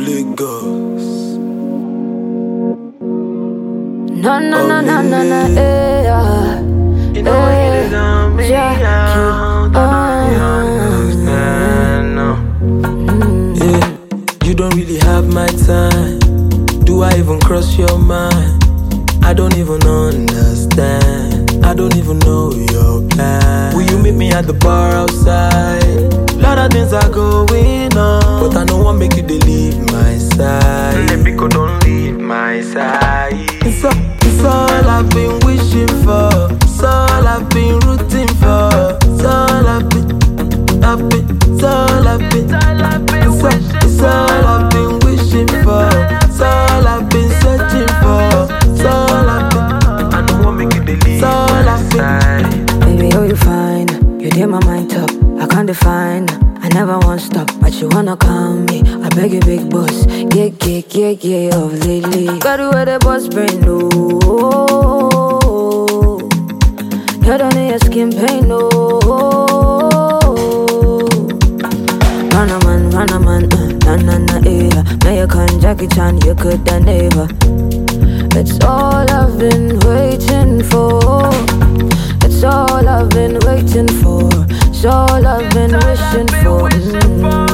Lagos. No, yeah. You know it is on me, yeah, you don't really have my time. Do I even cross your mind? I don't even understand. I don't even know your plan. Will you meet me at the bar outside? Lot of things are going on, but I don't want make you leave my side. People don't leave my side. It's all I've been wishing for. It's all I've been rooting for. It's all I've been. It's all I've been. It's all I've been wishing for. It's all I've been searching for. It's all I've been. I don't want make you leave. It's all I've been. Baby, oh, you fine. You did my mind top. I can't define. I never want stop, but you wanna calm me. I beg you, big boss. Yeah, of lately. Got to where the boss brain, no. You don't need your skin pain, no. Run a man, yeah. Now you can't Jackie Chan, you could never. It's all I've been waiting for. It's all I've been waiting for. It's all I've been wishing for.